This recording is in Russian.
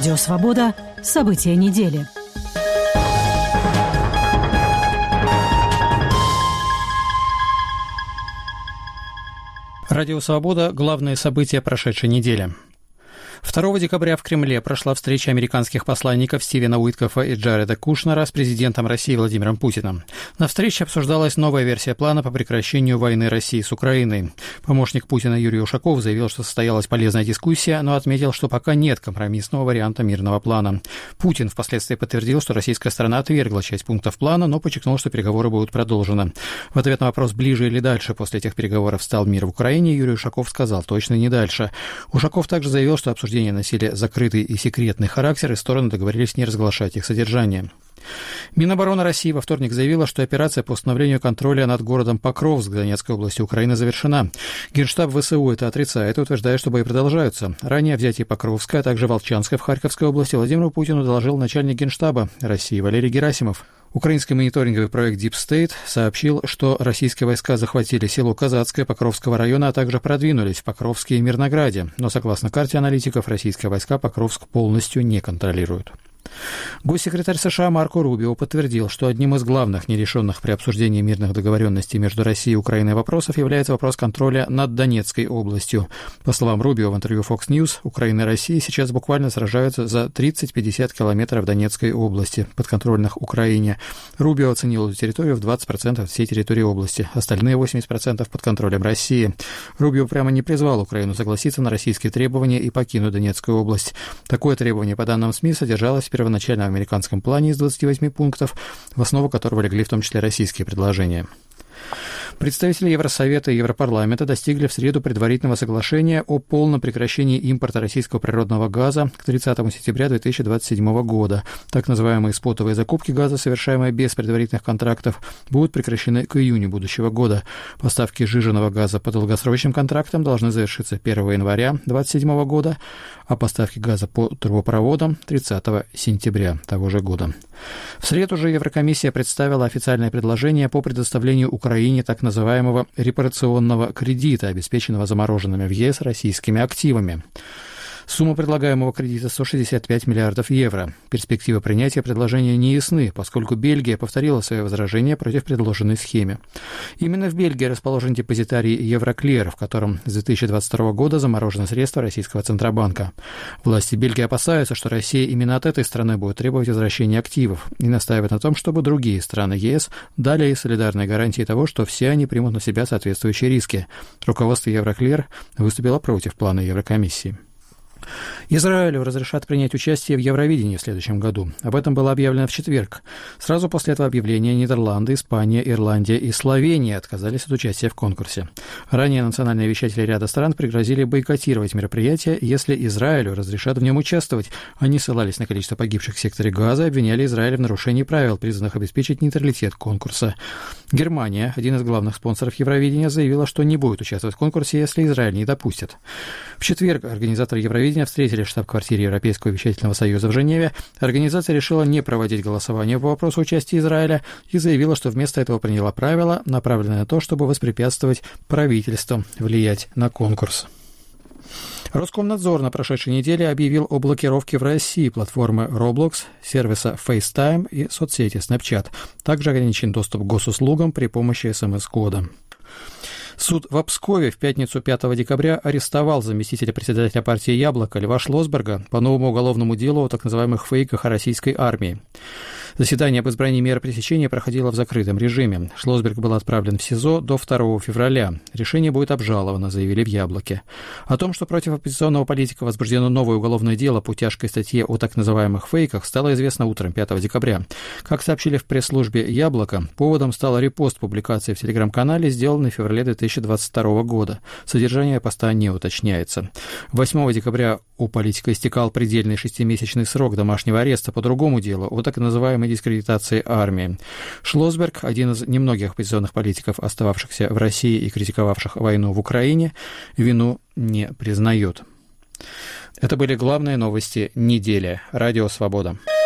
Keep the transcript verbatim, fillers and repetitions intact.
Радио «Свобода». События недели. Радио «Свобода» – главные события прошедшей недели. второго декабря в Кремле прошла встреча американских посланников Стивена Уиткофа и Джареда Кушнера с президентом России Владимиром Путиным. На встрече обсуждалась новая версия плана по прекращению войны России с Украиной. Помощник Путина Юрий Ушаков заявил, что состоялась полезная дискуссия, но отметил, что пока нет компромиссного варианта мирного плана. Путин впоследствии подтвердил, что российская сторона отвергла часть пунктов плана, но подчеркнул, что переговоры будут продолжены. В ответ на вопрос, ближе или дальше после этих переговоров стал мир в Украине, Юрий Ушаков сказал, точно не дальше. Ушаков также заявил, что обсуждение носили закрытый и секретный характер, и стороны договорились не разглашать их содержание. Минобороны России во вторник заявила, что операция по установлению контроля над городом Покровск Донецкой области Украины завершена. Генштаб ВСУ это отрицает и утверждает, что бои продолжаются. Ранее о взятии Покровска, а также Волчанска в Харьковской области Владимиру Путину доложил начальник Генштаба России Валерий Герасимов. Украинский мониторинговый проект Deep State сообщил, что российские войска захватили село Казацкое Покровского района, а также продвинулись в Покровске и Мирнограде. Но, согласно карте аналитиков, российские войска Покровск полностью не контролируют. Госсекретарь США Марко Рубио подтвердил, что одним из главных нерешенных при обсуждении мирных договоренностей между Россией и Украиной вопросов является вопрос контроля над Донецкой областью. По словам Рубио в интервью Fox News, Украина и Россия сейчас буквально сражаются за тридцать-пятьдесят километров Донецкой области, подконтрольных Украине. Рубио оценил эту территорию в двадцать процентов всей территории области, остальные восемьдесят процентов под контролем России. Рубио прямо не призвал Украину согласиться на российские требования и покинуть Донецкую область. Такое требование, по данным СМИ, содержалось в первоначальном американском плане из двадцати восьми пунктов, в основу которого легли в том числе российские предложения. Представители Евросовета и Европарламента достигли в среду предварительного соглашения о полном прекращении импорта российского природного газа к тридцатому сентября две тысячи двадцать седьмого года. Так называемые спотовые закупки газа, совершаемые без предварительных контрактов, будут прекращены к июню будущего года. Поставки сжиженного газа по долгосрочным контрактам должны завершиться первого января две тысячи двадцать седьмого года, а поставки газа по трубопроводам тридцатого сентября того же года. В среду же Еврокомиссия представила официальное предложение по предоставлению Украине так называемого репарационного кредита, обеспеченного замороженными в ЕС российскими активами. Сумма предлагаемого кредита сто шестьдесят пять миллиардов евро. Перспективы принятия предложения не ясны, поскольку Бельгия повторила свои возражения против предложенной схемы. Именно в Бельгии расположен депозитарий Евроклир, в котором с две тысячи двадцать второго года заморожены средства российского Центробанка. Власти Бельгии опасаются, что Россия именно от этой страны будет требовать возвращения активов и настаивает на том, чтобы другие страны ЕС дали ей солидарные гарантии того, что все они примут на себя соответствующие риски. Руководство Евроклир выступило против плана Еврокомиссии. Израилю разрешат принять участие в Евровидении в следующем году. Об этом было объявлено в четверг. Сразу после этого объявления Нидерланды, Испания, Ирландия и Словения отказались от участия в конкурсе. Ранее национальные вещатели ряда стран пригрозили бойкотировать мероприятие, если Израилю разрешат в нем участвовать. Они ссылались на количество погибших в секторе Газа и обвиняли Израиль в нарушении правил, призванных обеспечить нейтралитет конкурса. Германия, один из главных спонсоров Евровидения, заявила, что не будет участвовать в конкурсе, если Израиль не допустит. В четверг организаторы Евровидения встретились в штаб-квартире Европейского вещательного союза в Женеве. Организация решила не проводить голосование по вопросу участия Израиля и заявила, что вместо этого приняла правила, направленные на то, чтобы воспрепятствовать правительству влиять на конкурс. Роскомнадзор на прошедшей неделе объявил о блокировке в России платформы Roblox, сервиса FaceTime и соцсети Snapchat. Также ограничен доступ к госуслугам при помощи эс эм эс-кода. Суд в Пскове в пятницу пятого декабря арестовал заместителя председателя партии «Яблоко» Льва Шлосберга по новому уголовному делу о так называемых фейках о российской армии. Заседание об избрании меры пресечения проходило в закрытом режиме. Шлосберг был отправлен в СИЗО до второго февраля. Решение будет обжаловано, заявили в «Яблоке». О том, что против оппозиционного политика возбуждено новое уголовное дело по тяжкой статье о так называемых фейках, стало известно утром пятого декабря. Как сообщили в пресс-службе «Яблоко», поводом стал репост публикации в телеграм-канале, сделанной в феврале две тысячи двадцать второго года. Содержание поста не уточняется. восьмого декабря у политика истекал предельный шестимесячный срок домашнего ареста по другому делу о так называемой дискредитации армии. Шлосберг, один из немногих оппозиционных политиков, остававшихся в России и критиковавших войну в Украине, вину не признает. Это были главные новости недели. Радио «Свобода».